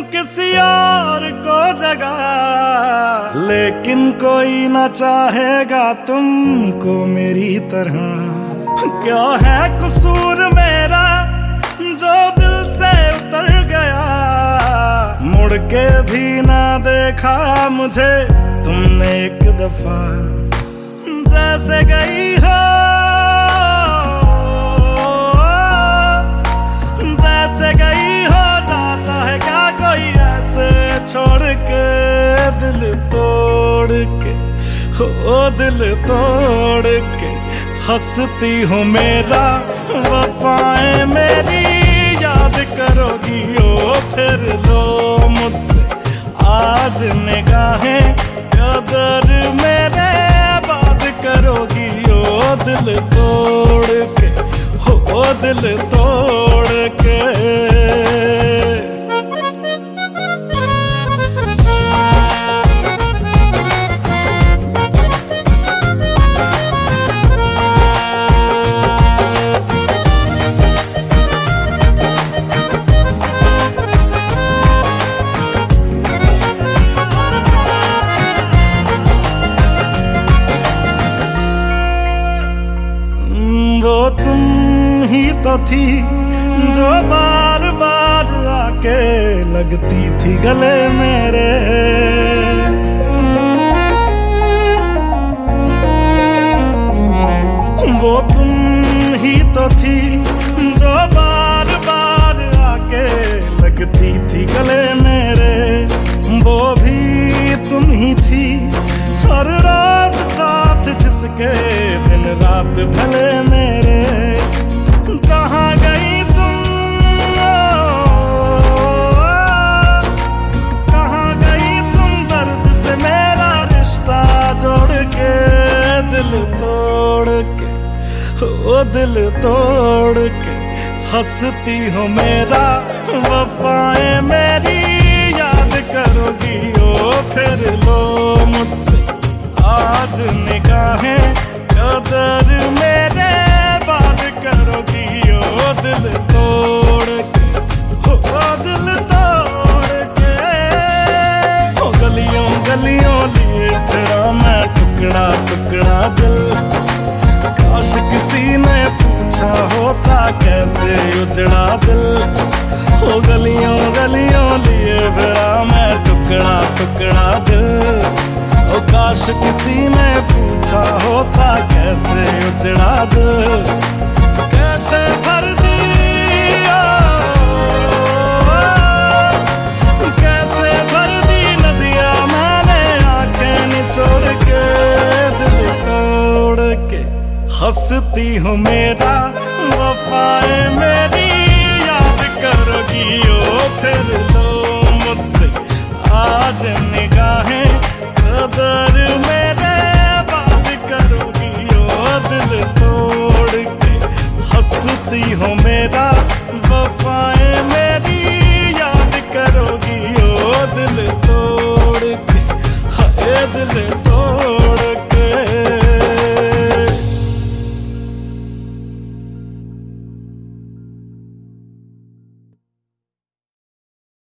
किसी और को जगा, लेकिन कोई ना चाहेगा तुमको मेरी तरह। क्या है कसूर मेरा जो दिल से उतर गया, मुड़ के भी ना देखा मुझे तुमने एक दफा। जैसे गई हो जैसे गई हो, जाता है क्या कोई ऐसे छोड़ के, दिल तोड़ के, हो दिल तोड़ के। हंसती हूँ मेरा वफाएं मेरी याद करोगी ओ, फिर लो मुझसे आज निगाहें, कदर मेरे बात करोगी ओ, दिल तोड़ के, हो दिल तोड़ के। वो तुम ही तो थी जो बार बार आके लगती थी गले मेरे। वो तुम ही तो थी जो बार बार आके लगती थी गले मेरे। वो भी तुम ही थी हर रोज साथ जिसके दिन रात ढले मेरे। कहाँ गई तुम, कहाँ गई तुम दर्द से मेरा रिश्ता जोड़ के, दिल तोड़ के, ओ दिल तोड़ के। हंसती हो मेरा वफाएं मेरी याद करोगी ओ, फिर लो मुझसे आज निगाहें, कदर मेरे बात करोगी ओ, दिल तोड़ के, हो दिल तोड़ के। हो गलियों गलियों लिए तेरा मैं टुकड़ा टुकड़ा दिल, काश किसी ने पूछा होता कैसे उजड़ा दिल। हो गलियों गलियों लिए तेरा मैं टुकड़ा टुकड़ा दिल, ओ काश किसी ने पूछा होता कैसे उजड़ा दिल। कैसे भर दिया, कैसे भर दी नदियाँ मैंने आंखें निचोड़ के, दिल तोड़ के। हंसती हूँ मेरा